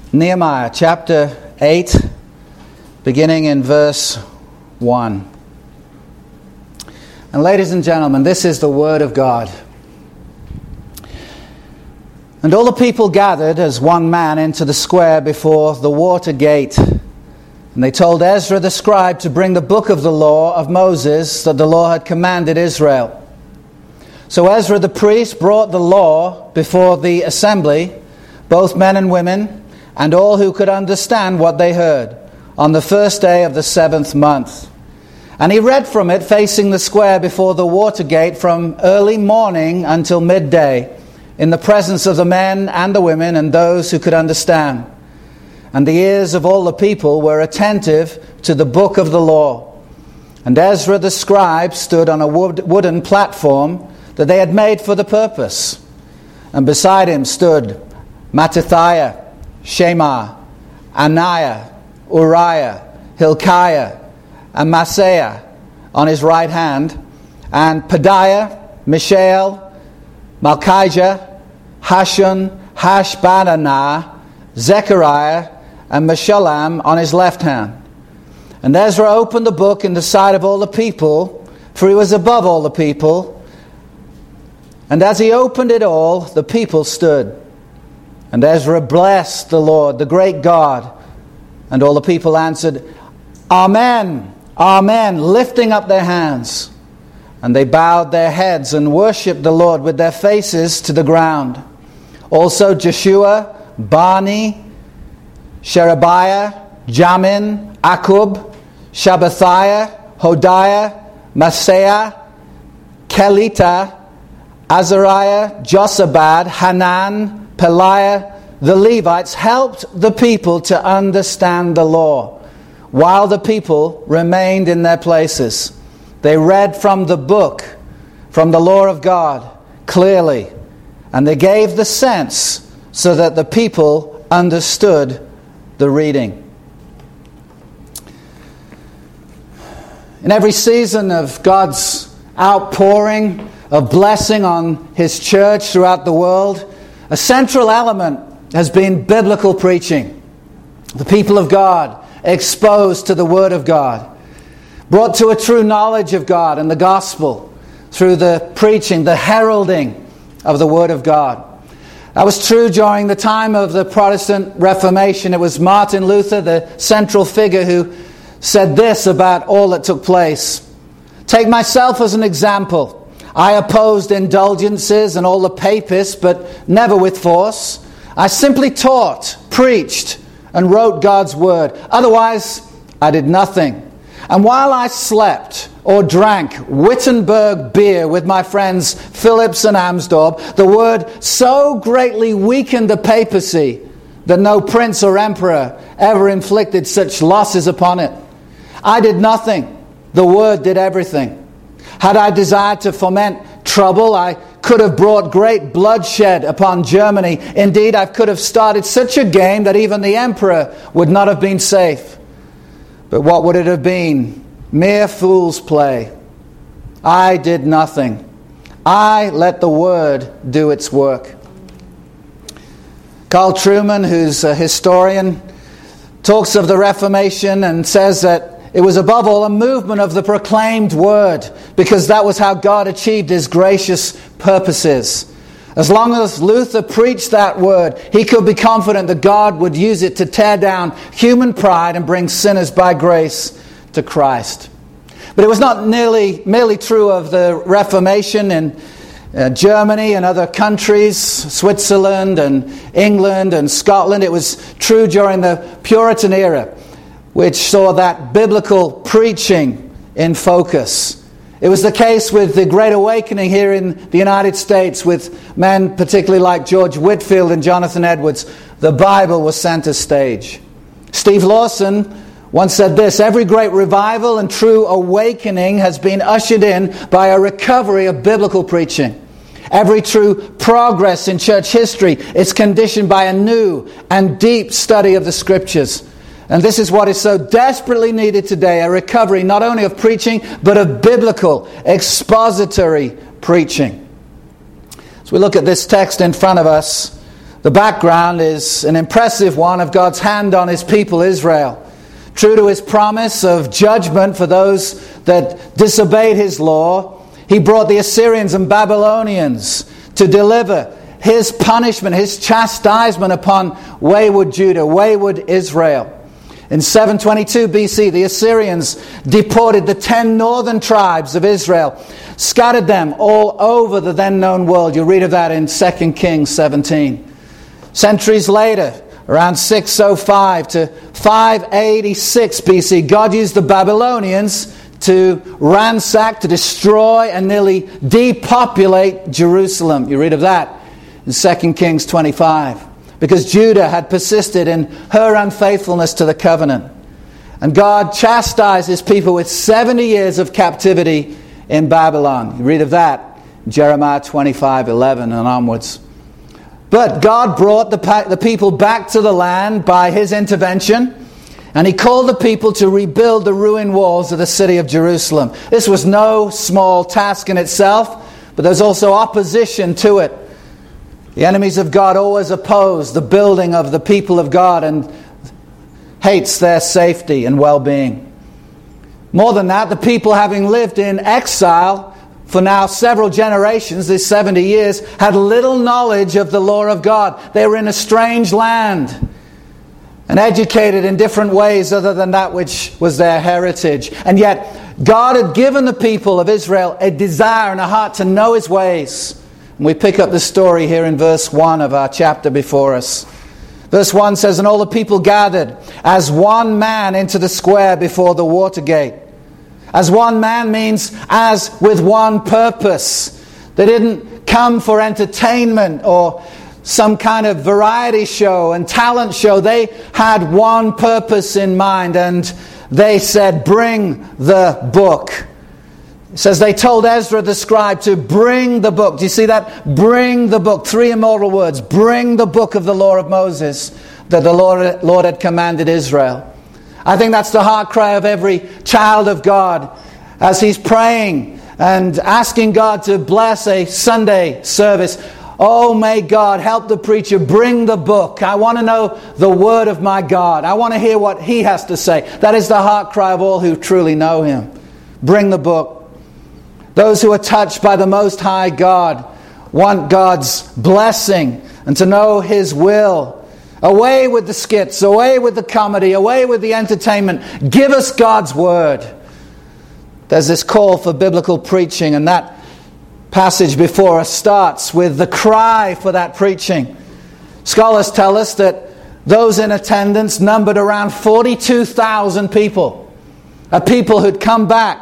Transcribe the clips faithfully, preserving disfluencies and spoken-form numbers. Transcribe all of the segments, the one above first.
Nehemiah chapter eight, beginning in verse one. And ladies and gentlemen, this is the word of God. And all the people gathered as one man into the square before the water gate. And they told Ezra the scribe to bring the book of the law of Moses that the Lord had commanded Israel. So Ezra the priest brought the law before the assembly, both men and women, and all who could understand what they heard, on the first day of the seventh month. And he read from it facing the square before the water gate from early morning until midday, in the presence of the men and the women and those who could understand. And the ears of all the people were attentive to the book of the law. And Ezra the scribe stood on a wood, wooden platform that they had made for the purpose. And beside him stood Mattithiah, Shema, Ananiah, Uriah, Hilkiah, and Maaseiah on his right hand, and Pedaiah, Mishael, Malchijah, Hashun, Hashbaddanah, Zechariah, and Meshullam on his left hand. And Ezra opened the book in the sight of all the people, for he was above all the people. And as he opened it all, the people stood. And Ezra blessed the Lord, the great God. And all the people answered, Amen, Amen, lifting up their hands. And they bowed their heads and worshipped the Lord with their faces to the ground. Also Joshua, Bani, Sherebiah, Jamin, Akub, Shabbathiah, Hodiah, Maaseiah, Kelita, Azariah, Josabad, Hanan, Peliah, the Levites helped the people to understand the law, while the people remained in their places. They read from the book, from the law of God, clearly, and they gave the sense so that the people understood the reading. In every season of God's outpouring of blessing on His church throughout the world, a central element has been biblical preaching. The people of God exposed to the Word of God, brought to a true knowledge of God and the gospel through the preaching, the heralding of the Word of God. That was true during the time of the Protestant Reformation. It was Martin Luther, the central figure, who said this about all that took place. Take myself as an example. I opposed indulgences and all the papists, but never with force. I simply taught, preached, and wrote God's word. Otherwise, I did nothing. And while I slept or drank Wittenberg beer with my friends Phillips and Amsdorf, the word so greatly weakened the papacy that no prince or emperor ever inflicted such losses upon it. I did nothing. The word did everything. Had I desired to foment trouble, I could have brought great bloodshed upon Germany. Indeed, I could have started such a game that even the emperor would not have been safe. But what would it have been? Mere fool's play. I did nothing. I let the word do its work. Carl Trueman, who's a historian, talks of the Reformation and says that it was above all a movement of the proclaimed word, because that was how God achieved His gracious purposes. As long as Luther preached that word, he could be confident that God would use it to tear down human pride and bring sinners by grace to Christ. But it was not nearly, merely true of the Reformation in uh, Germany and other countries, Switzerland and England and Scotland. It was true during the Puritan era, which saw that biblical preaching in focus. It was the case with the Great Awakening here in the United States, with men particularly like George Whitefield and Jonathan Edwards. The Bible was center stage. Steve Lawson once said this: every great revival and true awakening has been ushered in by a recovery of biblical preaching. Every true progress in church history is conditioned by a new and deep study of the Scriptures. And this is what is so desperately needed today, a recovery not only of preaching, but of biblical, expository preaching. As we look at this text in front of us, The background is an impressive one of God's hand on his people Israel. True to his promise of judgment for those that disobeyed his law, he brought the Assyrians and Babylonians to deliver his punishment, his chastisement upon wayward Judah, wayward Israel. In seven twenty-two B C, the Assyrians deported the ten northern tribes of Israel, scattered them all over the then known world. You read of that in Second Kings seventeen. Centuries later, around six oh five to five eighty-six B C, God used the Babylonians to ransack, to destroy, and nearly depopulate Jerusalem. You read of that in Second Kings twenty-five. Because Judah had persisted in her unfaithfulness to the covenant. And God chastised his people with seventy years of captivity in Babylon. You read of that in Jeremiah twenty-five eleven and onwards. But God brought the, the people back to the land by his intervention, and he called the people to rebuild the ruined walls of the city of Jerusalem. This was no small task in itself, but there's also opposition to it. The enemies of God always oppose the building of the people of God and hates their safety and well-being. More than that, the people, having lived in exile for now several generations, these seventy years, had little knowledge of the law of God. They were in a strange land and educated in different ways other than that which was their heritage. And yet, God had given the people of Israel a desire and a heart to know his ways. And we pick up the story here in verse one of our chapter before us. Verse one says, "And all the people gathered as one man into the square before the water gate." As one man means as with one purpose. They didn't come for entertainment or some kind of variety show and talent show. They had one purpose in mind, and they said, "Bring the book." It says they told Ezra the scribe to bring the book. Do you see that? Bring the book. Three immortal words. Bring the book of the law of Moses that the Lord, Lord had commanded Israel. I think that's the heart cry of every child of God as he's praying and asking God to bless a Sunday service. Oh, may God help the preacher bring the book. I want to know the word of my God. I want to hear what he has to say. That is the heart cry of all who truly know him. Bring the book. Those who are touched by the Most High God want God's blessing and to know his will. Away with the skits, away with the comedy, away with the entertainment. Give us God's word. There's this call for biblical preaching, and that passage before us starts with the cry for that preaching. Scholars tell us that those in attendance numbered around forty-two thousand people. A people who'd come back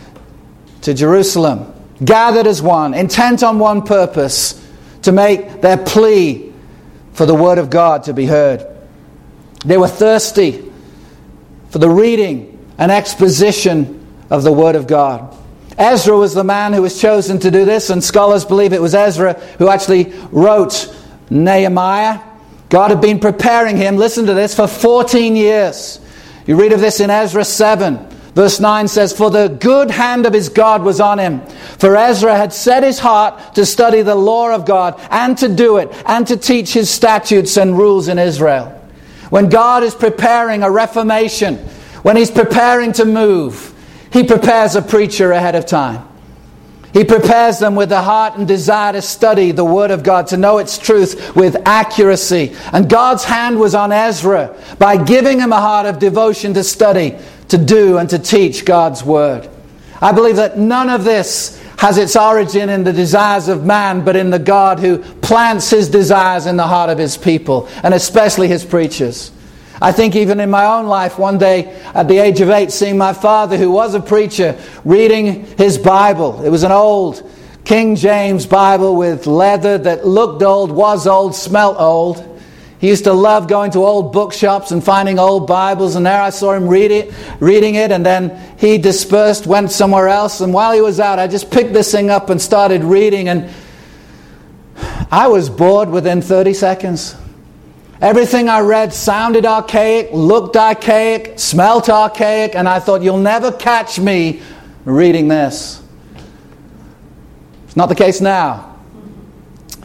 to Jerusalem, gathered as one, intent on one purpose, to make their plea for the word of God to be heard. They were thirsty for the reading and exposition of the word of God. Ezra was the man who was chosen to do this, and scholars believe it was Ezra who actually wrote Nehemiah. God had been preparing him, listen to this, for fourteen years. You read of this in Ezra seven. Verse nine says, "For the good hand of his God was on him. For Ezra had set his heart to study the law of God and to do it and to teach his statutes and rules in Israel." When God is preparing a reformation, when he's preparing to move, he prepares a preacher ahead of time. He prepares them with the heart and desire to study the Word of God, to know its truth with accuracy. And God's hand was on Ezra by giving him a heart of devotion to study, to do, and to teach God's Word. I believe that none of this has its origin in the desires of man, but in the God who plants his desires in the heart of his people, and especially his preachers. I think even in my own life, one day at the age of eight, seeing my father, who was a preacher, reading his Bible. It was an old King James Bible with leather that looked old, was old, smelt old. He used to love going to old bookshops and finding old Bibles, and there I saw him read it, reading it, and then he dispersed, went somewhere else, and while he was out, I just picked this thing up and started reading, and I was bored within thirty seconds. Everything I read sounded archaic, looked archaic, smelt archaic, and I thought, you'll never catch me reading this. It's not the case now.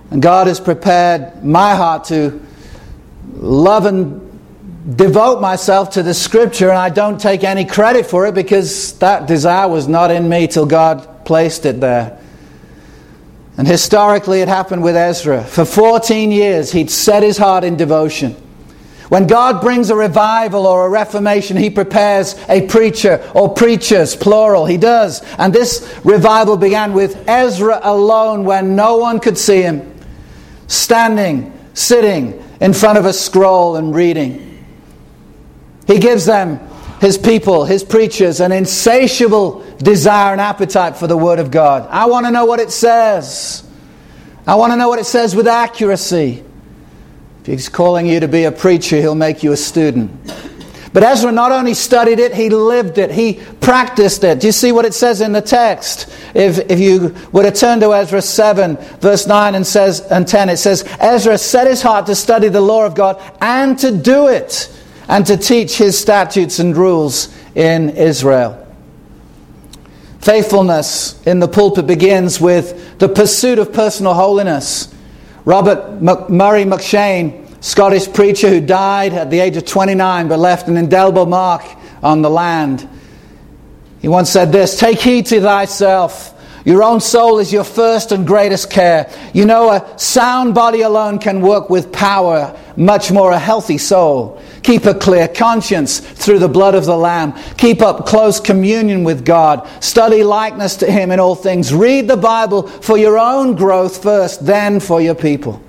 And God has prepared my heart to love and devote myself to the Scripture, and I don't take any credit for it because that desire was not in me till God placed it there. And historically it happened with Ezra. For fourteen years he'd set his heart in devotion. When God brings a revival or a reformation, He prepares a preacher or preachers, plural. He does. And this revival began with Ezra alone when no one could see him, standing, sitting in front of a scroll and reading. He gives them, His people, His preachers, an insatiable desire and appetite for the Word of God. I want to know what it says. I want to know what it says with accuracy. If He's calling you to be a preacher, He'll make you a student. But Ezra not only studied it, he lived it. He practiced it. Do you see what it says in the text? If if you were to turn to Ezra seven, verse nine and says and ten, it says, Ezra set his heart to study the law of God and to do it, and to teach His statutes and rules in Israel. Faithfulness in the pulpit begins with the pursuit of personal holiness. Robert Murray McShane, Scottish preacher who died at the age of twenty-nine but left an indelible mark on the land. He once said this, "Take heed to thyself. Your own soul is your first and greatest care. You know, a sound body alone can work with power, much more a healthy soul. Keep a clear conscience through the blood of the Lamb. Keep up close communion with God. Study likeness to Him in all things. Read the Bible for your own growth first, then for your people."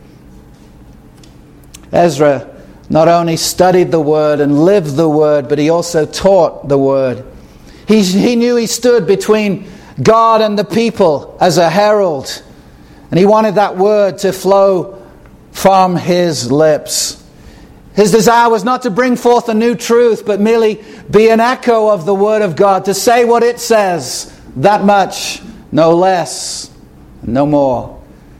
Ezra not only studied the Word and lived the Word, but he also taught the Word. He, he knew he stood between God and the people as a herald, and he wanted that Word to flow from his lips. His desire was not to bring forth a new truth, but merely be an echo of the Word of God, to say what it says, that much, no less, no more.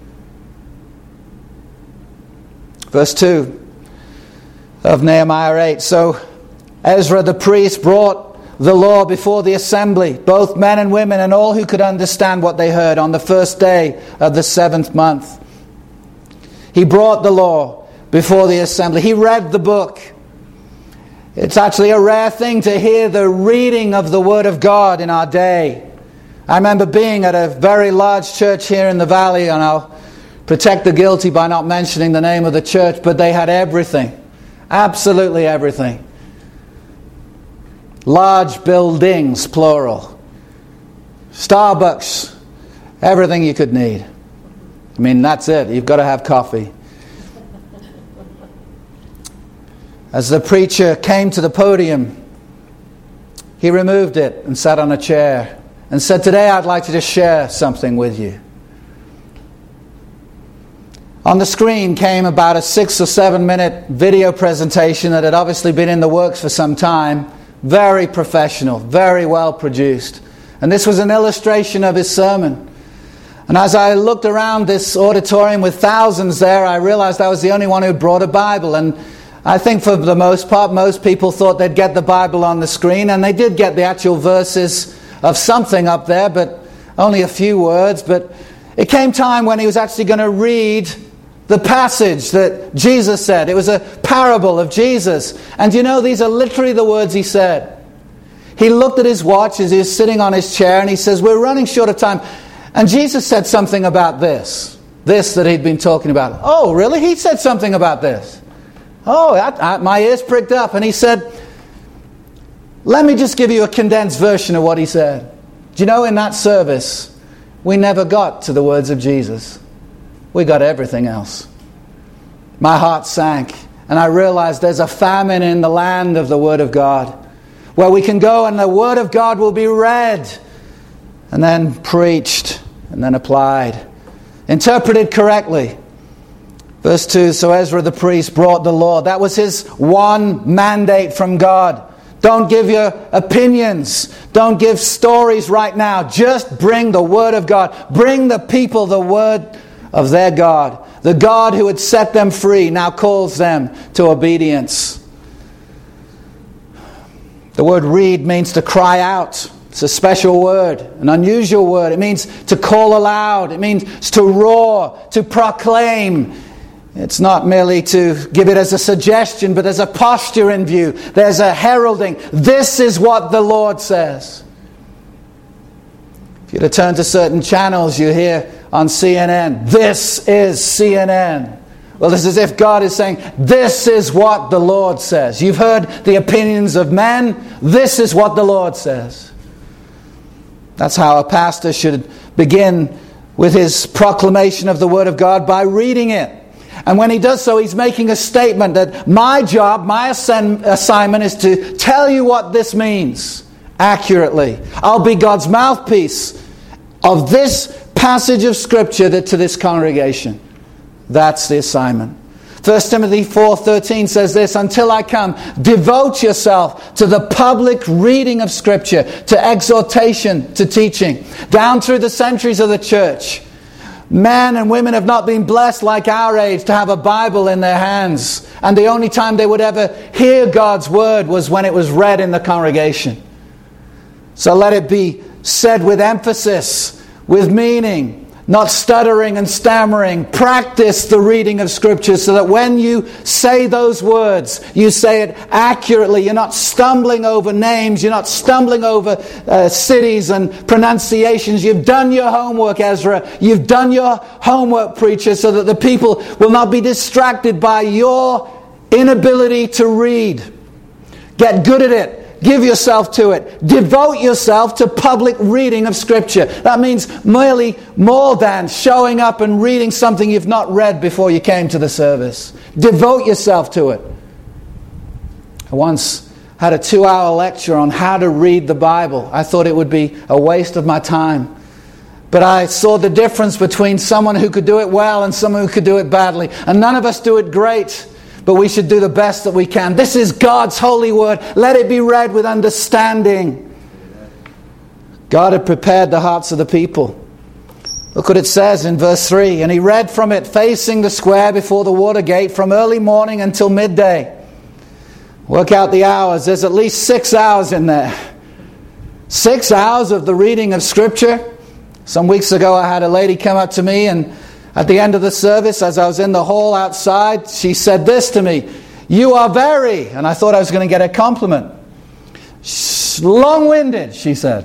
Verse two of Nehemiah eight. So Ezra the priest brought the law before the assembly, both men and women, and all who could understand what they heard, on the first day of the seventh month. He brought the law before the assembly. He read the book. It's actually a rare thing to hear the reading of the Word of God in our day. I remember being at a very large church here in the valley, and I'll protect the guilty by not mentioning the name of the church, but they had everything. Absolutely everything. Large buildings, plural. Starbucks. Everything you could need. I mean, that's it. You've got to have coffee. As the preacher came to the podium, he removed it and sat on a chair and said, "Today I'd like to just share something with you." On the screen came about a six or seven minute video presentation that had obviously been in the works for some time. Very professional, very well produced. And this was an illustration of his sermon. And as I looked around this auditorium with thousands there, I realized I was the only one who brought a Bible. And I think for the most part, most people thought they'd get the Bible on the screen, and they did get the actual verses of something up there, but only a few words. But it came time when he was actually going to read the passage that Jesus said. It was a parable of Jesus. And you know, these are literally the words he said. He looked at his watch as he was sitting on his chair, and he says, "We're running short of time." And Jesus said something about this. This that he'd been talking about. "Oh, really? He said something about this?" Oh, I, I, my ears pricked up. And he said, "Let me just give you a condensed version of what he said." Do you know, in that service, we never got to the words of Jesus. We got everything else. My heart sank, and I realized there's a famine in the land of the Word of God, where we can go and the Word of God will be read, and then preached, and then applied, interpreted correctly. Verse two, so Ezra the priest brought the law. That was his one mandate from God. Don't give your opinions. Don't give stories right now. Just bring the Word of God. Bring the people the Word of their God. The God who had set them free now calls them to obedience. The word read means to cry out It's a special word, an unusual word. It means to call aloud. It means to roar, to proclaim. It's not merely to give it as a suggestion, but as a posture in view. There's a heralding. This is what the Lord says. If you were to turn to certain channels, you hear on C N N, this is C N N. Well, it's as if God is saying, this is what the Lord says. You've heard the opinions of men. This is what the Lord says. That's how a pastor should begin with his proclamation of the Word of God, by reading it. And when he does so, he's making a statement that my job, my ascend- assignment is to tell you what this means accurately. I'll be God's mouthpiece of this passage of Scripture that, to this congregation. That's the assignment. First Timothy four thirteen says this, until I come, devote yourself to the public reading of Scripture, to exhortation, to teaching. Down through the centuries of the church, men and women have not been blessed like our age to have a Bible in their hands. And the only time they would ever hear God's Word was when it was read in the congregation. So let it be said with emphasis, with meaning, not stuttering and stammering. Practice the reading of Scripture so that when you say those words, you say it accurately. You're not stumbling over names. You're not stumbling over uh, cities and pronunciations. You've done your homework, Ezra. You've done your homework, preacher, so that the people will not be distracted by your inability to read. Get good at it. Give yourself to it. Devote yourself to public reading of Scripture. That means merely more than showing up and reading something you've not read before you came to the service. Devote yourself to it. I once had a two-hour lecture on how to read the Bible. I thought it would be a waste of my time. But I saw the difference between someone who could do it well and someone who could do it badly. And none of us do it great. But we should do the best that we can. This is God's holy word. Let it be read with understanding. God had prepared the hearts of the people. Look what it says in verse three. And he read from it facing the square before the water gate from early morning until midday. Work out the hours. There's at least six hours in there. Six hours of the reading of Scripture. Some weeks ago I had a lady come up to me, and at the end of the service, as I was in the hall outside, she said this to me, "You are very," and I thought I was going to get a compliment. "Long-winded," she said.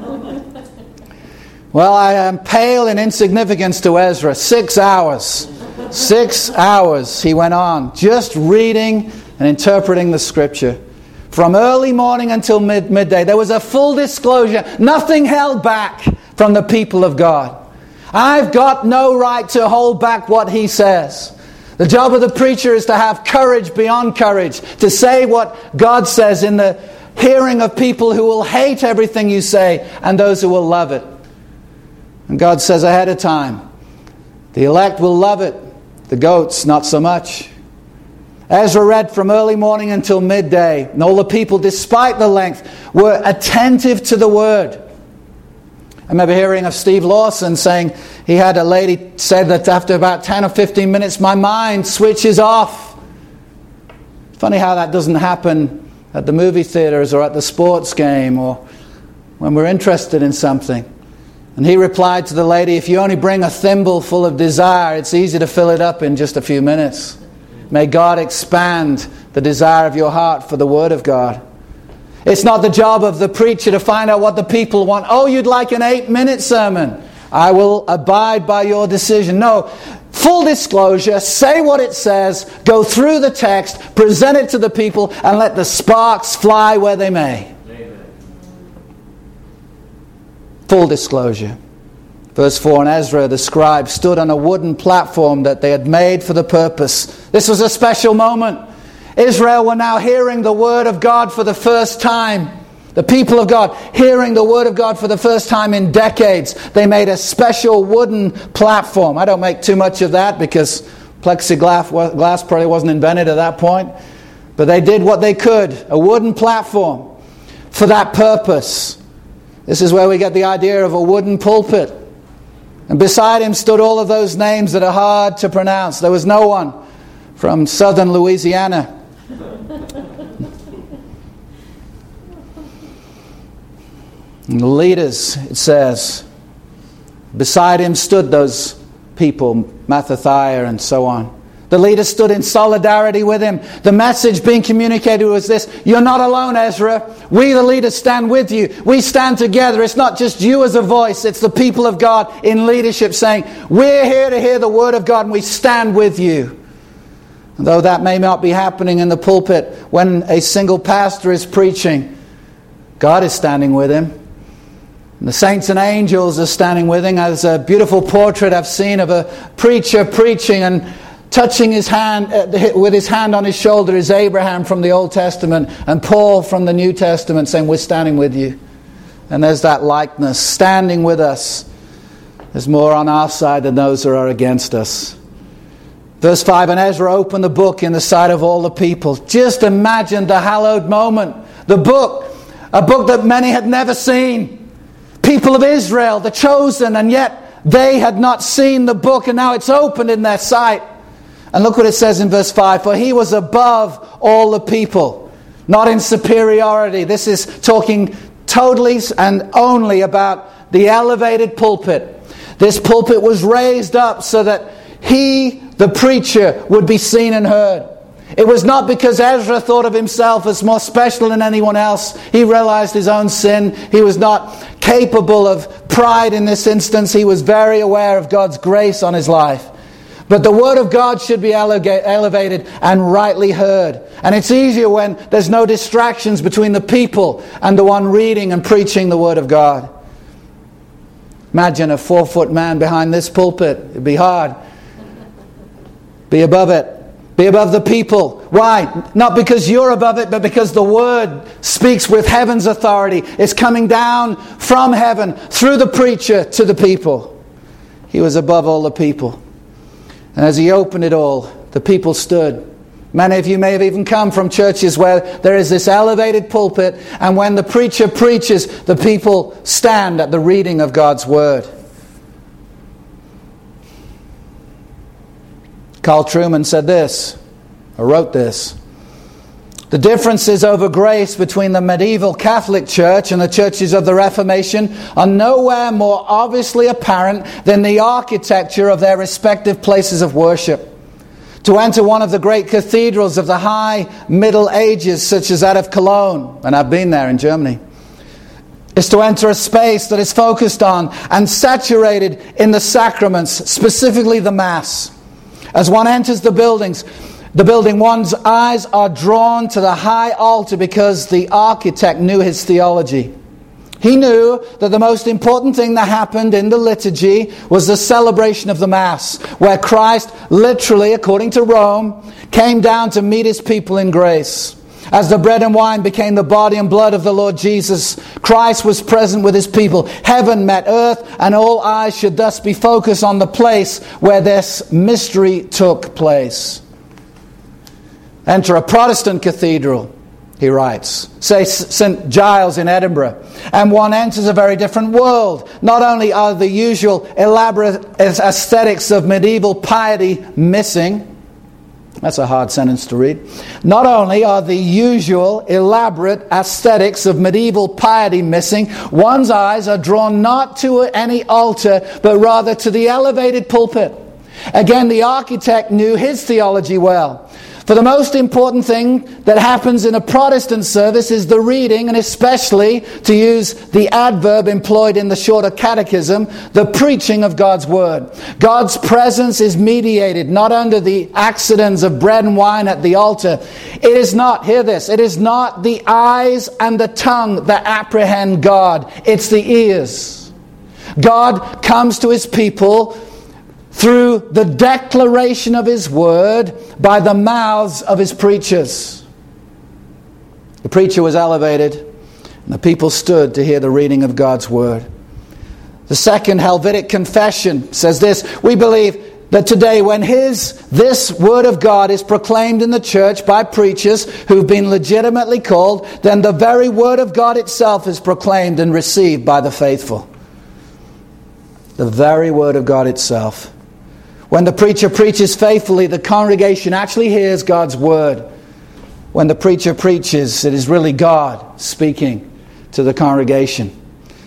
Well, I am pale in insignificance to Ezra. Six hours. Six hours he went on, just reading and interpreting the Scripture. From early morning until mid- midday. There was a full disclosure. Nothing held back from the people of God. I've got no right to hold back what he says. The job of the preacher is to have courage beyond courage, to say what God says in the hearing of people who will hate everything you say and those who will love it. And God says ahead of time, the elect will love it, the goats not so much. Ezra read from early morning until midday, and all the people, despite the length, were attentive to the word. I remember hearing of Steve Lawson saying he had a lady say that after about ten or fifteen minutes, my mind switches off. Funny how that doesn't happen at the movie theaters or at the sports game or when we're interested in something. And he replied to the lady, if you only bring a thimble full of desire, it's easy to fill it up in just a few minutes. May God expand the desire of your heart for the Word of God. It's not the job of the preacher to find out what the people want. Oh, you'd like an eight-minute sermon. I will abide by your decision. No, full disclosure, say what it says, go through the text, present it to the people, and let the sparks fly where they may. Amen. Full disclosure. Verse four, and Ezra the scribe stood on a wooden platform that they had made for the purpose. This was a special moment. Israel were now hearing the Word of God for the first time. The people of God hearing the Word of God for the first time in decades. They made a special wooden platform. I don't make too much of that because plexiglass glass probably wasn't invented at that point. But they did what they could. A wooden platform for that purpose. This is where we get the idea of a wooden pulpit. And beside him stood all of those names that are hard to pronounce. There was no one from southern Louisiana. And the leaders, it says, beside him stood those people, Mattathiah and so on. The leaders stood in solidarity with him. The message being communicated was this: you're not alone, Ezra. We, the leaders, stand with you. We stand together. It's not just you as a voice. It's the people of God in leadership saying, we're here to hear the word of God and we stand with you. And though that may not be happening in the pulpit when a single pastor is preaching, God is standing with him. And the saints and angels are standing with him. There's a beautiful portrait I've seen of a preacher preaching, and touching his hand uh, with his hand on his shoulder is Abraham from the Old Testament and Paul from the New Testament, saying, we're standing with you. And there's that likeness, standing with us. There's more on our side than those who are against us. Verse five, and Ezra opened the book in the sight of all the people. Just imagine the hallowed moment. The book, a book that many had never seen. People of Israel, the chosen, and yet they had not seen the book, and now it's opened in their sight. And look what it says in verse five. For he was above all the people, not in superiority. This is talking totally and only about the elevated pulpit. This pulpit was raised up so that he, the preacher, would be seen and heard. It was not because Ezra thought of himself as more special than anyone else. He realized his own sin. He was not capable of pride in this instance. He was very aware of God's grace on his life. But the word of God should be elevated and rightly heard. And it's easier when there's no distractions between the people and the one reading and preaching the word of God. Imagine a four-foot man behind this pulpit. It'd be hard. Be above it. Be above the people. Why? Not because you're above it, but because the word speaks with heaven's authority. It's coming down from heaven through the preacher to the people. He was above all the people. And as he opened it all, the people stood. Many of you may have even come from churches where there is this elevated pulpit, and when the preacher preaches, the people stand at the reading of God's word. Carl Trueman said this, or wrote this: the differences over grace between the medieval Catholic Church and the churches of the Reformation are nowhere more obviously apparent than the architecture of their respective places of worship. To enter one of the great cathedrals of the high Middle Ages, such as that of Cologne, and I've been there in Germany, is to enter a space that is focused on and saturated in the sacraments, specifically the Mass. As one enters the buildings, The building, one's eyes are drawn to the high altar because the architect knew his theology. He knew that the most important thing that happened in the liturgy was the celebration of the Mass, where Christ literally, according to Rome, came down to meet his people in grace. As the bread and wine became the body and blood of the Lord Jesus, Christ was present with his people. Heaven met earth, and all eyes should thus be focused on the place where this mystery took place. Enter a Protestant cathedral, he writes, say Saint Giles in Edinburgh, and one enters a very different world. Not only are the usual elaborate aesthetics of medieval piety missing, that's a hard sentence to read. Not only are the usual elaborate aesthetics of medieval piety missing, one's eyes are drawn not to any altar, but rather to the elevated pulpit. Again, the architect knew his theology well. For the most important thing that happens in a Protestant service is the reading, and especially, to use the adverb employed in the Shorter Catechism, the preaching of God's Word. God's presence is mediated not under the accidents of bread and wine at the altar. It is not, hear this, it is not the eyes and the tongue that apprehend God. It's the ears. God comes to his people through the declaration of his word by the mouths of his preachers. The preacher was elevated, and the people stood to hear the reading of God's word. The second Helvetic Confession says this: we believe that today, when his, this word of God is proclaimed in the church by preachers who've been legitimately called, then the very word of God itself is proclaimed and received by the faithful. The very word of God itself. When the preacher preaches faithfully, the congregation actually hears God's word. When the preacher preaches, it is really God speaking to the congregation.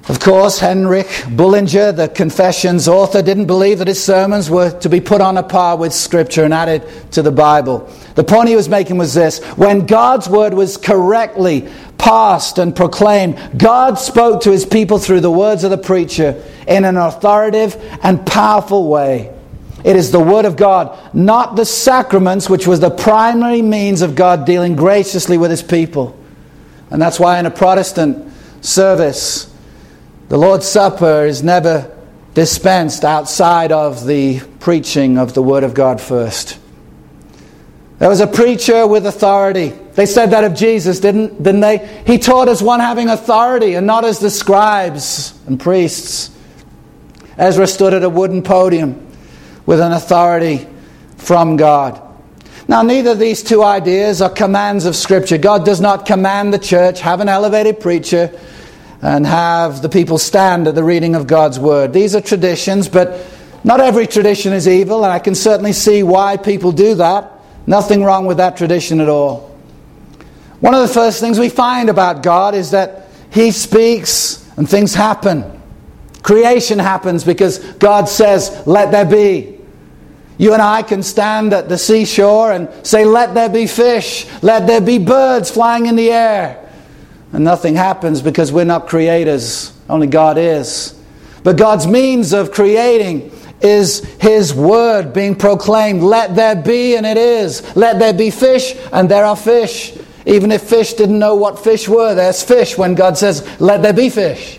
Of course, Heinrich Bullinger, the Confessions author, didn't believe that his sermons were to be put on a par with Scripture and added to the Bible. The point he was making was this: when God's word was correctly passed and proclaimed, God spoke to his people through the words of the preacher in an authoritative and powerful way. It is the word of God, not the sacraments, which was the primary means of God dealing graciously with his people. And that's why in a Protestant service, the Lord's Supper is never dispensed outside of the preaching of the Word of God first. There was a preacher with authority. They said that of Jesus, didn't, didn't they? He taught as one having authority and not as the scribes and priests. Ezra stood at a wooden podium with an authority from God. Now, neither of these two ideas are commands of Scripture. God does not command the church, have an elevated preacher, and have the people stand at the reading of God's Word. These are traditions, but not every tradition is evil, and I can certainly see why people do that. Nothing wrong with that tradition at all. One of the first things we find about God is that He speaks and things happen. Creation happens because God says, "Let there be." You and I can stand at the seashore and say, "Let there be fish, let there be birds flying in the air." And nothing happens because we're not creators. Only God is. But God's means of creating is His Word being proclaimed. Let there be, and it is. Let there be fish, and there are fish. Even if fish didn't know what fish were, there's fish when God says, "Let there be fish."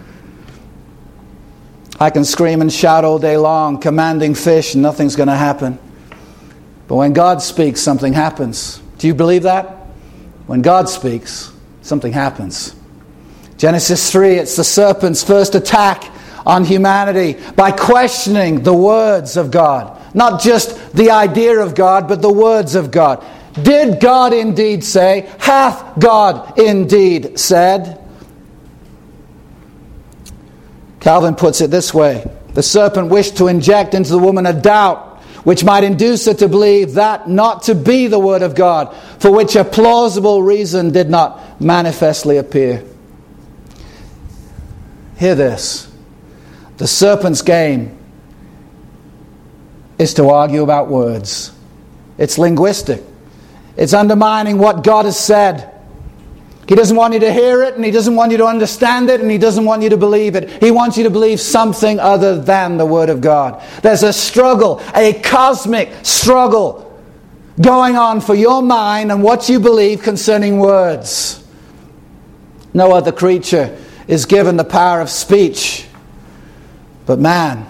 I can scream and shout all day long, commanding fish, and nothing's going to happen. But when God speaks, something happens. Do you believe that? When God speaks, something happens. Genesis three, it's the serpent's first attack on humanity by questioning the words of God. Not just the idea of God, but the words of God. Did God indeed say? Hath God indeed said? Calvin puts it this way: the serpent wished to inject into the woman a doubt which might induce her to believe that not to be the word of God, for which a plausible reason did not manifestly appear. Hear this. The serpent's game is to argue about words. It's linguistic. It's undermining what God has said. He doesn't want you to hear it, and He doesn't want you to understand it, and He doesn't want you to believe it. He wants you to believe something other than the Word of God. There's a struggle, a cosmic struggle going on for your mind and what you believe concerning words. No other creature is given the power of speech but man.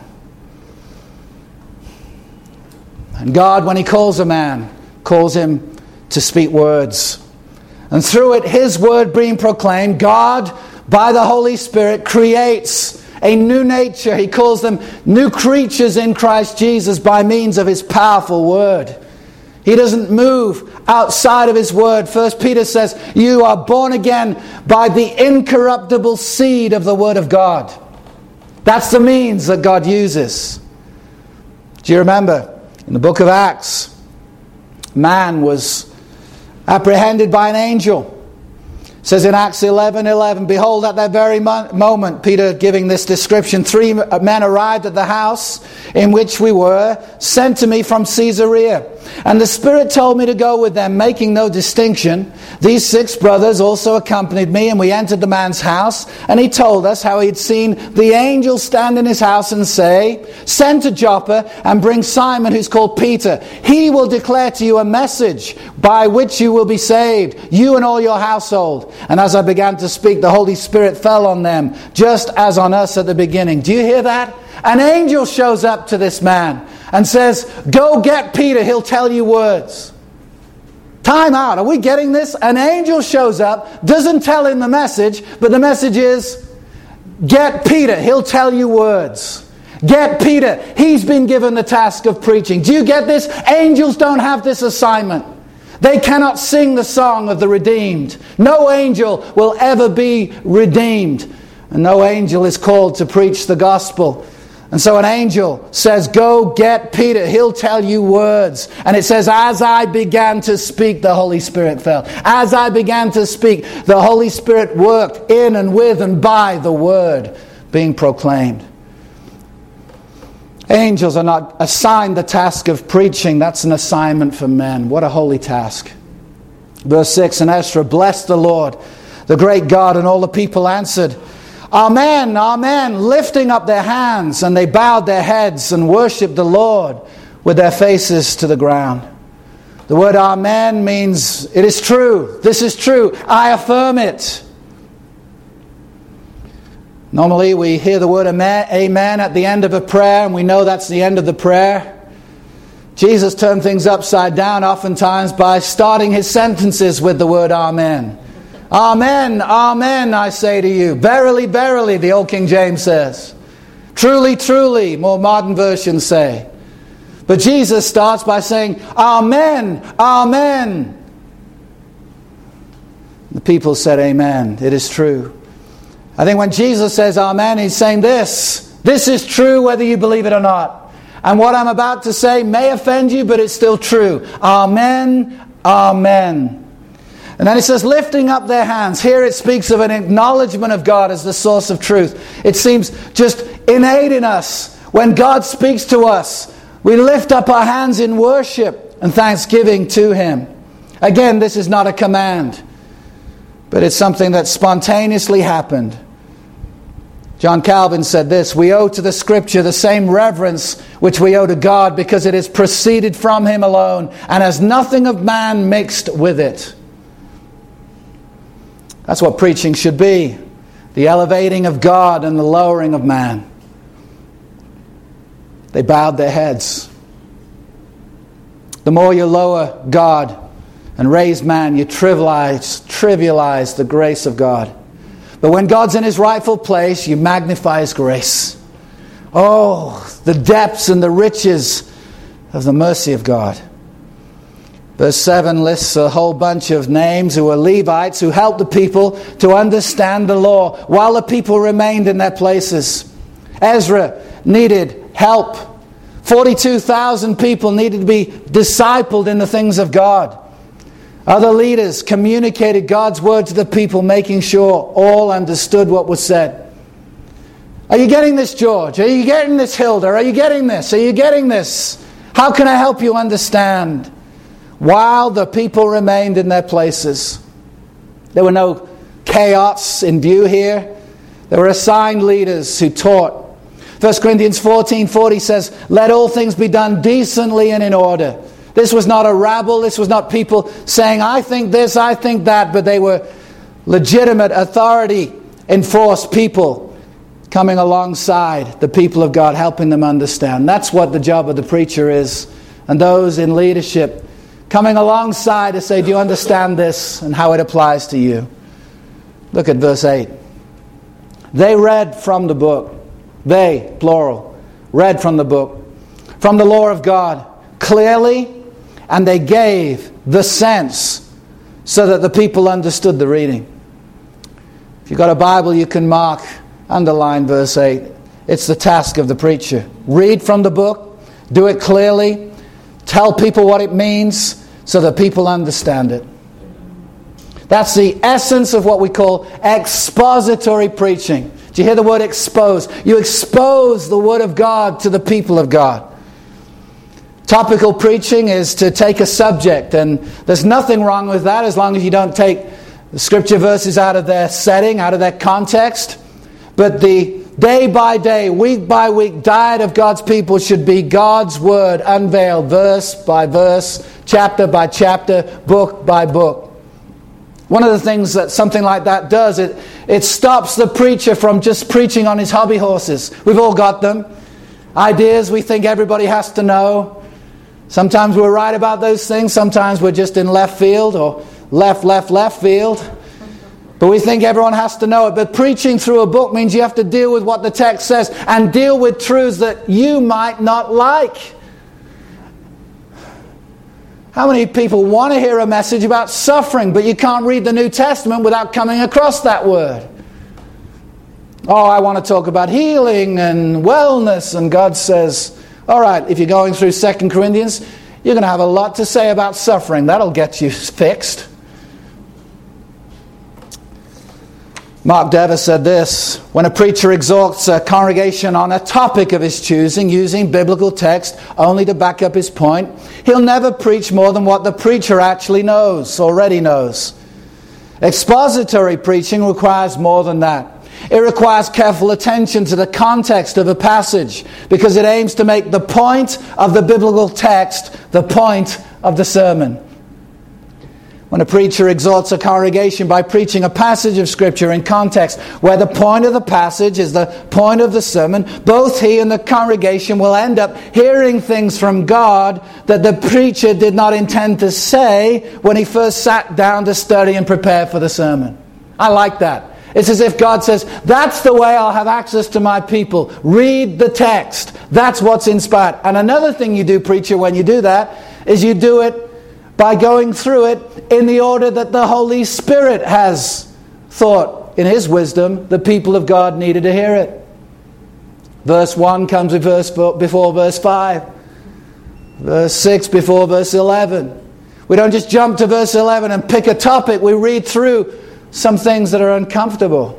And God, when He calls a man, calls him to speak words. And through it, His word being proclaimed, God, by the Holy Spirit, creates a new nature. He calls them new creatures in Christ Jesus by means of His powerful word. He doesn't move outside of His word. First Peter says, you are born again by the incorruptible seed of the word of God. That's the means that God uses. Do you remember in the book of Acts, man was apprehended by an angel. It says in Acts eleven eleven, behold, at that very moment, Peter giving this description, three men arrived at the house in which we were, sent to me from Caesarea. And the Spirit told me to go with them, making no distinction. These six brothers also accompanied me, and we entered the man's house. And he told us how he had seen the angel stand in his house and say, send to Joppa and bring Simon, who's called Peter. He will declare to you a message by which you will be saved, you and all your household. And as I began to speak, the Holy Spirit fell on them, just as on us at the beginning. Do you hear that? An angel shows up to this man and says, go get Peter, he'll tell you words. Time out, are we getting this? An angel shows up, doesn't tell him the message, but the message is, get Peter, he'll tell you words. Get Peter, he's been given the task of preaching. Do you get this? Angels don't have this assignment. They cannot sing the song of the redeemed. No angel will ever be redeemed. And no angel is called to preach the gospel. And so an angel says, go get Peter. He'll tell you words. And it says, as I began to speak, the Holy Spirit fell. As I began to speak, the Holy Spirit worked in and with and by the word being proclaimed. Angels are not assigned the task of preaching. That's an assignment for men. What a holy task. Verse six, and Ezra blessed the Lord, the great God, and all the people answered, Amen, Amen, lifting up their hands, and they bowed their heads and worshipped the Lord with their faces to the ground. The word Amen means it is true. This is true. I affirm it. Normally we hear the word Amen at the end of a prayer, and we know that's the end of the prayer. Jesus turned things upside down oftentimes by starting his sentences with the word Amen. Amen, amen, I say to you. Verily, verily, the old King James says. Truly, truly, more modern versions say. But Jesus starts by saying, Amen, amen. The people said, Amen. It is true. I think when Jesus says Amen, he's saying this. This is true whether you believe it or not. And what I'm about to say may offend you, but it's still true. Amen, amen. And then it says, lifting up their hands. Here it speaks of an acknowledgement of God as the source of truth. It seems just innate in us. When God speaks to us, we lift up our hands in worship and thanksgiving to Him. Again, this is not a command, but it's something that spontaneously happened. John Calvin said this, we owe to the Scripture the same reverence which we owe to God, because it has proceeded from Him alone and has nothing of man mixed with it. That's what preaching should be. The elevating of God and the lowering of man. They bowed their heads. The more you lower God and raise man, you trivialize, trivialize the grace of God. But when God's in His rightful place, you magnify His grace. Oh, the depths and the riches of the mercy of God. Verse seven lists a whole bunch of names who were Levites who helped the people to understand the law while the people remained in their places. Ezra needed help. forty-two thousand people needed to be discipled in the things of God. Other leaders communicated God's word to the people, making sure all understood what was said. Are you getting this, George? Are you getting this, Hilda? Are you getting this? Are you getting this? How can I help you understand? While the people remained in their places. There were no chaos in view here. There were assigned leaders who taught. First Corinthians fourteen forty says, let all things be done decently and in order. This was not a rabble. This was not people saying, I think this, I think that. But they were legitimate, authority-enforced people coming alongside the people of God, helping them understand. That's what the job of the preacher is. And those in leadership coming alongside to say, do you understand this and how it applies to you? Look at verse eight. They read from the book. They, plural, read from the book, from the law of God, clearly, and they gave the sense so that the people understood the reading. If you've got a Bible, you can mark, underline verse eight. It's the task of the preacher. Read from the book, do it clearly, tell people what it means so that people understand it. That's the essence of what we call expository preaching. Do you hear the word expose? You expose the Word of God to the people of God. Topical preaching is to take a subject, and there's nothing wrong with that as long as you don't take the Scripture verses out of their setting, out of their context. But the day by day, week by week diet of God's people should be God's Word unveiled, verse by verse, chapter by chapter, book by book. One of the things that something like that does, it, it stops the preacher from just preaching on his hobby horses. We've all got them. Ideas we think everybody has to know. Sometimes we're right about those things. Sometimes we're just in left field or left, left, left field. But we think everyone has to know it. But preaching through a book means you have to deal with what the text says and deal with truths that you might not like. How many people want to hear a message about suffering, but you can't read the New Testament without coming across that word? Oh, I want to talk about healing and wellness. And God says, all right, if you're going through Second Corinthians, you're going to have a lot to say about suffering. That'll get you fixed. Mark Dever said this: when a preacher exhorts a congregation on a topic of his choosing, using biblical text only to back up his point, he'll never preach more than what the preacher actually knows, already knows. Expository preaching requires more than that. It requires careful attention to the context of a passage, because it aims to make the point of the biblical text the point of the sermon. When a preacher exhorts a congregation by preaching a passage of Scripture in context where the point of the passage is the point of the sermon, both he and the congregation will end up hearing things from God that the preacher did not intend to say when he first sat down to study and prepare for the sermon. I like that. It's as if God says, that's the way I'll have access to my people. Read the text. That's what's inspired. And another thing you do, preacher, when you do that, is you do it by going through it in the order that the Holy Spirit has thought, in His wisdom, the people of God needed to hear it. Verse one comes with verse four, before verse five. Verse six before verse eleven. We don't just jump to verse eleven and pick a topic. We read through some things that are uncomfortable.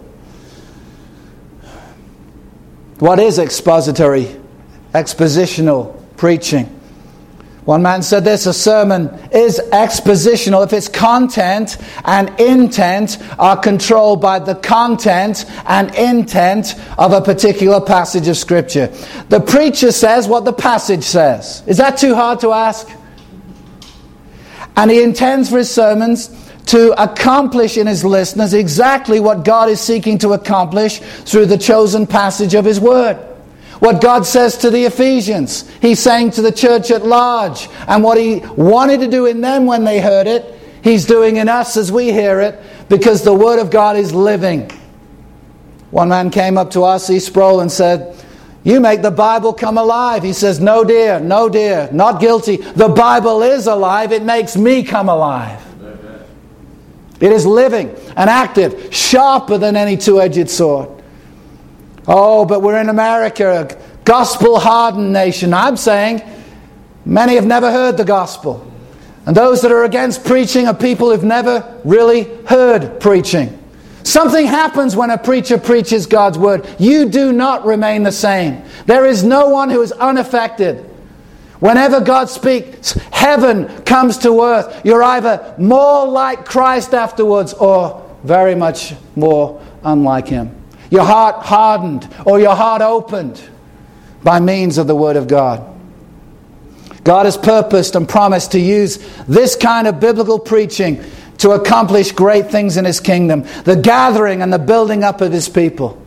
What is expository, expositional preaching? One man said this: a sermon is expositional if its content and intent are controlled by the content and intent of a particular passage of Scripture. The preacher says what the passage says. Is that too hard to ask? And he intends for his sermons to accomplish in his listeners exactly what God is seeking to accomplish through the chosen passage of His Word. What God says to the Ephesians, He's saying to the church at large. And what He wanted to do in them when they heard it, He's doing in us as we hear it, because the Word of God is living. One man came up to R C Sproul and said, "You make the Bible come alive." He says, "No dear, no dear, not guilty. The Bible is alive. It makes me come alive." Amen. It is living and active, sharper than any two-edged sword. Oh, but we're in America, a gospel-hardened nation. I'm saying many have never heard the gospel. And those that are against preaching are people who've never really heard preaching. Something happens when a preacher preaches God's Word. You do not remain the same. There is no one who is unaffected. Whenever God speaks, heaven comes to earth. You're either more like Christ afterwards or very much more unlike Him. Your heart hardened or your heart opened by means of the Word of God. God has purposed and promised to use this kind of biblical preaching to accomplish great things in His kingdom. The gathering and the building up of His people.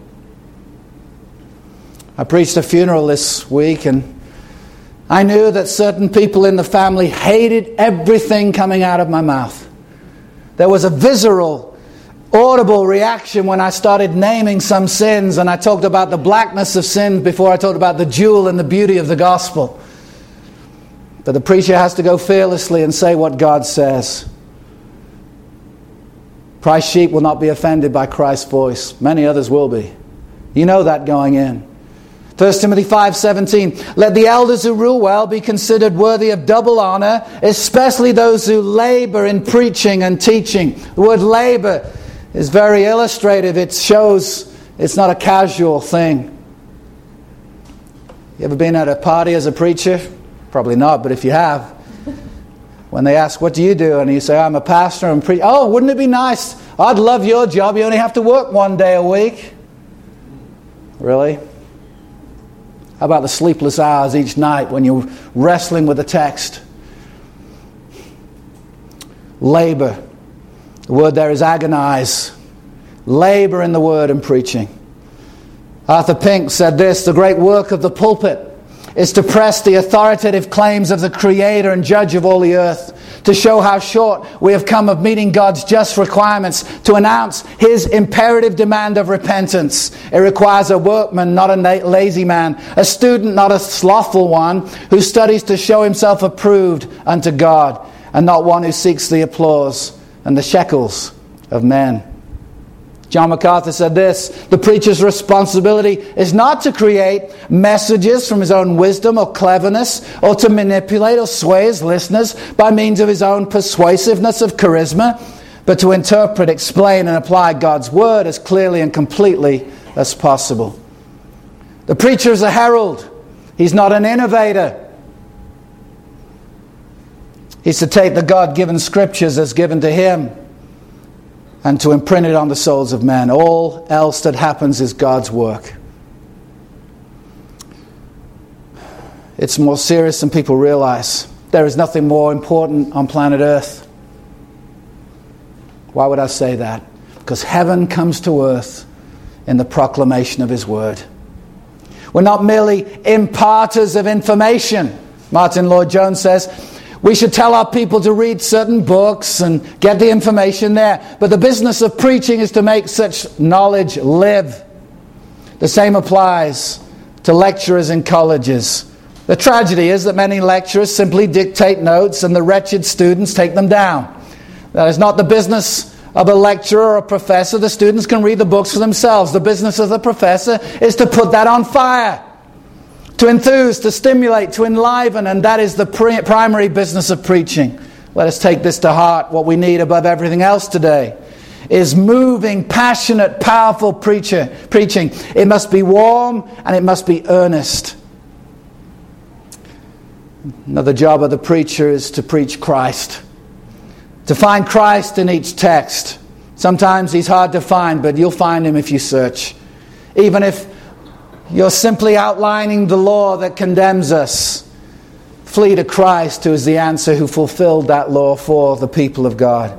I preached a funeral this week, and I knew that certain people in the family hated everything coming out of my mouth. There was a visceral, audible reaction when I started naming some sins, and I talked about the blackness of sin before I talked about the jewel and the beauty of the gospel. But the preacher has to go fearlessly and say what God says. Christ's sheep will not be offended by Christ's voice. Many others will be. You know that going in. First Timothy five seventeen, let the elders who rule well be considered worthy of double honor, especially those who labor in preaching and teaching. The word labor is very illustrative. It shows it's not a casual thing. You ever been at a party as a preacher? Probably not, but if you have, when they ask, what do you do? And you say, I'm a pastor and preach. Oh, wouldn't it be nice? I'd love your job. You only have to work one day a week. Really? How about the sleepless hours each night when you're wrestling with the text? Labor. The word there is agonize. Labor in the word and preaching. Arthur Pink said this: the great work of the pulpit is to press the authoritative claims of the Creator and Judge of all the earth, to show how short we have come of meeting God's just requirements, to announce His imperative demand of repentance. It requires a workman, not a lazy man, a student, not a slothful one, who studies to show himself approved unto God, and not one who seeks the applause and the shekels of men. John MacArthur said this: the preacher's responsibility is not to create messages from his own wisdom or cleverness, or to manipulate or sway his listeners by means of his own persuasiveness of charisma, but to interpret, explain, and apply God's word as clearly and completely as possible. The preacher is a herald. He's not an innovator. He's to take the God-given scriptures as given to him and to imprint it on the souls of men. All else that happens is God's work. It's more serious than people realize. There is nothing more important on planet Earth. Why would I say that? Because heaven comes to earth in the proclamation of his word. We're not merely imparters of information. Martin Lloyd-Jones says, we should tell our people to read certain books and get the information there. But the business of preaching is to make such knowledge live. The same applies to lecturers in colleges. The tragedy is that many lecturers simply dictate notes and the wretched students take them down. That is not the business of a lecturer or a professor. The students can read the books for themselves. The business of the professor is to put that on fire, to enthuse, to stimulate, to enliven, and that is the pre- primary business of preaching. Let us take this to heart. What we need above everything else today is moving, passionate, powerful preacher, preaching. It must be warm and it must be earnest. Another job of the preacher is to preach Christ, to find Christ in each text. Sometimes he's hard to find, but you'll find him if you search. Even if you're simply outlining the law that condemns us, flee to Christ, who is the answer, who fulfilled that law for the people of God.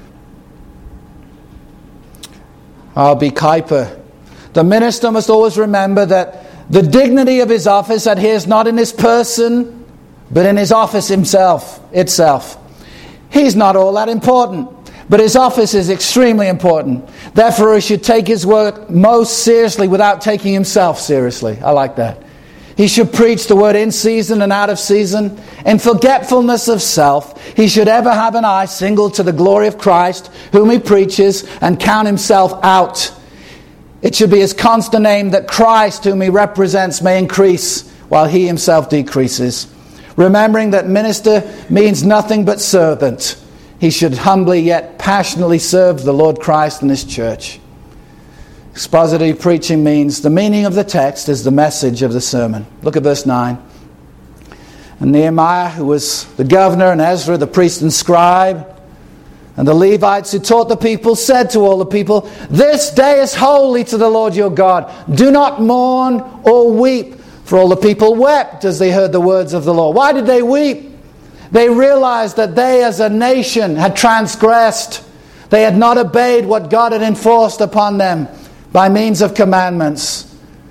R B Kuiper. The minister must always remember that the dignity of his office adheres not in his person, but in his office himself, itself. He's not all that important, but his office is extremely important. Therefore, he should take his work most seriously without taking himself seriously. I like that. He should preach the word in season and out of season. In forgetfulness of self, he should ever have an eye single to the glory of Christ, whom he preaches, and count himself out. It should be his constant aim that Christ, whom he represents, may increase, while he himself decreases. Remembering that minister means nothing but servant, he should humbly yet passionately serve the Lord Christ and his church. Expository preaching means the meaning of the text is the message of the sermon. Look at verse nine. And Nehemiah, who was the governor, and Ezra, the priest and scribe, and the Levites who taught the people, said to all the people, "This day is holy to the Lord your God. Do not mourn or weep." For all the people wept as they heard the words of the law. Why did they weep? They realized that they as a nation had transgressed. They had not obeyed what God had enforced upon them by means of commandments.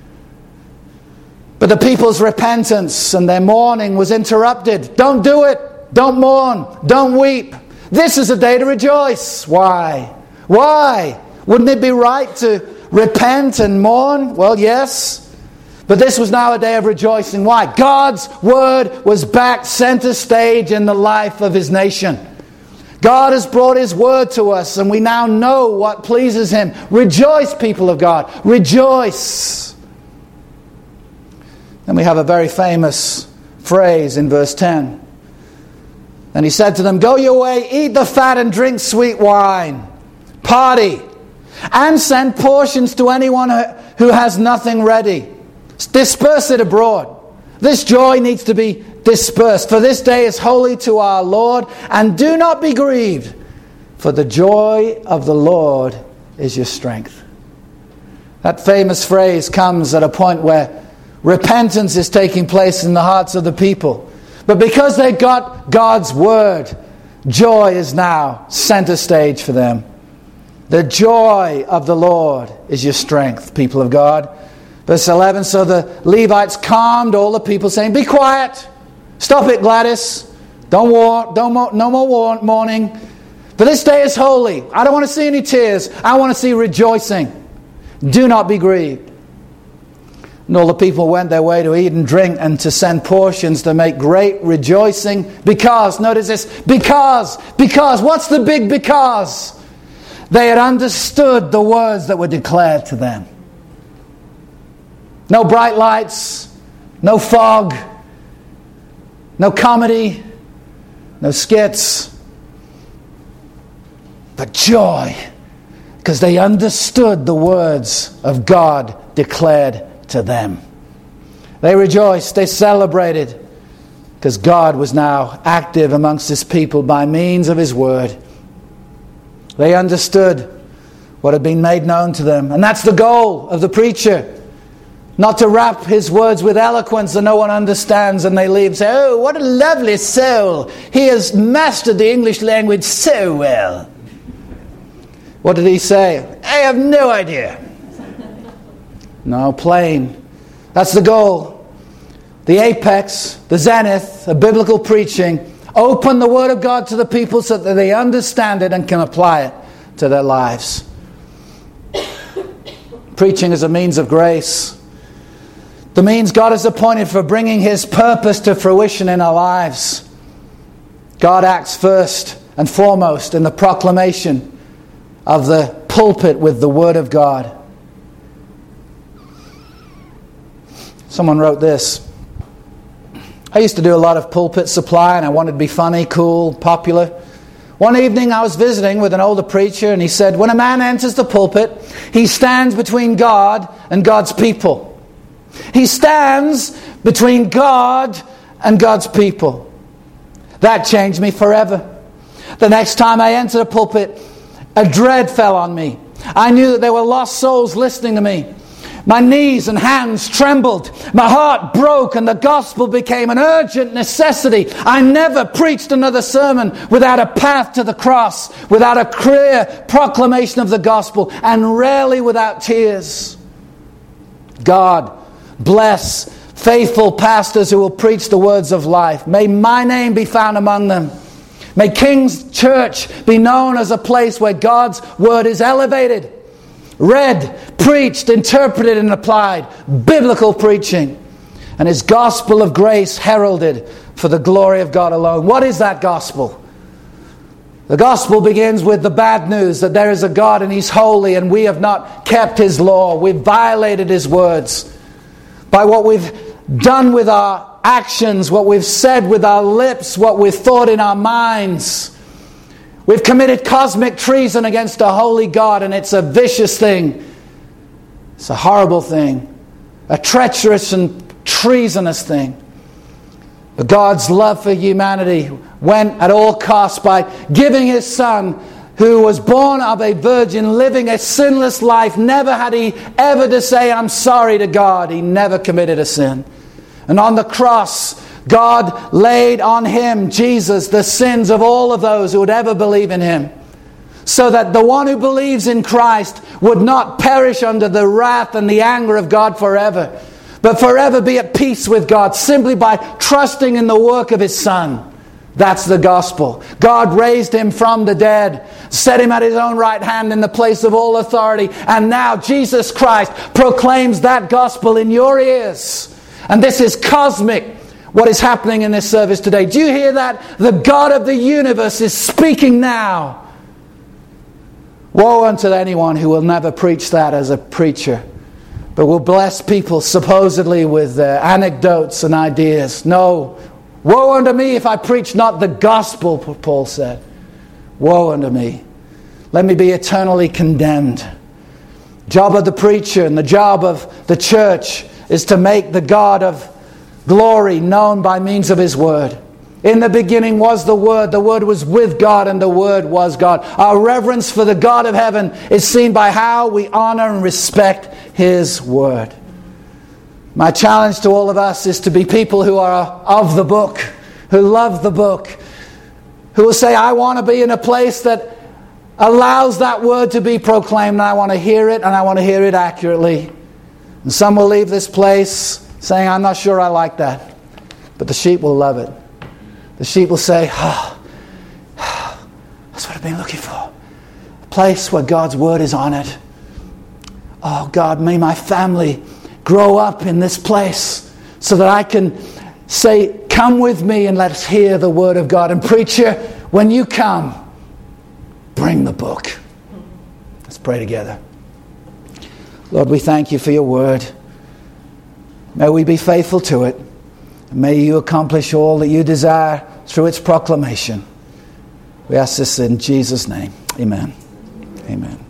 But the people's repentance and their mourning was interrupted. Don't do it. Don't mourn. Don't weep. This is a day to rejoice. Why? Why? Wouldn't it be right to repent and mourn? Well, yes. But this was now a day of rejoicing. Why? God's word was back center stage in the life of his nation. God has brought his word to us, and we now know what pleases him. Rejoice, people of God. Rejoice. Then we have a very famous phrase in verse ten. And he said to them, "Go your way, eat the fat and drink sweet wine. Party. And send portions to anyone who has nothing ready. Disperse it abroad." This joy needs to be dispersed. For this day is holy to our Lord, and do not be grieved, for the joy of the Lord is your strength. That famous phrase comes at a point where repentance is taking place in the hearts of the people. But because they got God's word, joy is now center stage for them. The joy of the Lord is your strength, people of God. Verse eleven, so the Levites calmed all the people, saying, "Be quiet. Stop it, Gladys. Don't war, don't mo- no more war- mourning. For this day is holy. I don't want to see any tears. I want to see rejoicing. Do not be grieved." And all the people went their way to eat and drink and to send portions to make great rejoicing. Because, notice this, because, because, what's the big because? They had understood the words that were declared to them. No bright lights, no fog, no comedy, no skits, but joy, because they understood the words of God declared to them. They rejoiced, they celebrated, because God was now active amongst His people by means of His word. They understood what had been made known to them. And that's the goal of the preacher. Not to wrap his words with eloquence that no one understands and they leave and say, oh, what a lovely soul. He has mastered the English language so well. What did he say? I have no idea. No, plain. That's the goal. The apex, the zenith of biblical preaching. Open the Word of God to the people so that they understand it and can apply it to their lives. Preaching is a means of grace. The means God has appointed for bringing His purpose to fruition in our lives. God acts first and foremost in the proclamation of the pulpit with the Word of God. Someone wrote this. I used to do a lot of pulpit supply and I wanted to be funny, cool, popular. One evening I was visiting with an older preacher and he said, when a man enters the pulpit, he stands between God and God's people. He stands between God and God's people. That changed me forever. The next time I entered a pulpit, a dread fell on me. I knew that there were lost souls listening to me. My knees and hands trembled. My heart broke and the gospel became an urgent necessity. I never preached another sermon without a path to the cross, without a clear proclamation of the gospel, and rarely without tears. God bless faithful pastors who will preach the words of life. May my name be found among them. May King's Church be known as a place where God's word is elevated, read, preached, interpreted and applied. Biblical preaching. And His gospel of grace heralded for the glory of God alone. What is that gospel? The gospel begins with the bad news that there is a God and He's holy and we have not kept His law. We've violated His words. By what we've done with our actions, what we've said with our lips, what we've thought in our minds. We've committed cosmic treason against a holy God, and it's a vicious thing. It's a horrible thing. A treacherous and treasonous thing. But God's love for humanity went at all costs by giving His Son, who was born of a virgin, living a sinless life. Never had He ever to say, I'm sorry to God. He never committed a sin. And on the cross, God laid on Him, Jesus, the sins of all of those who would ever believe in Him. So that the one who believes in Christ would not perish under the wrath and the anger of God forever, but forever be at peace with God simply by trusting in the work of His Son. That's the gospel. God raised Him from the dead, set Him at His own right hand in the place of all authority, and now Jesus Christ proclaims that gospel in your ears. And this is cosmic, what is happening in this service today. Do you hear that? The God of the universe is speaking now. Woe unto anyone who will never preach that as a preacher, but will bless people supposedly with uh, anecdotes and ideas. No. Woe unto me if I preach not the gospel, Paul said. Woe unto me. Let me be eternally condemned. Job of the preacher and the job of the church is to make the God of glory known by means of His word. In the beginning was the Word. The Word was with God and the Word was God. Our reverence for the God of heaven is seen by how we honor and respect His word. My challenge to all of us is to be people who are of the book, who love the book, who will say, I want to be in a place that allows that word to be proclaimed, and I want to hear it, and I want to hear it accurately. And some will leave this place saying, I'm not sure I like that. But the sheep will love it. The sheep will say, oh, that's what I've been looking for. A place where God's word is honored. Oh God, may my family grow up in this place so that I can say, come with me and let's hear the word of God. And preacher, when you come, bring the book. pray together. Lord, we thank you for your word. May we be faithful to it. May you accomplish all that you desire through its proclamation. We ask this in Jesus' name. Amen. Amen.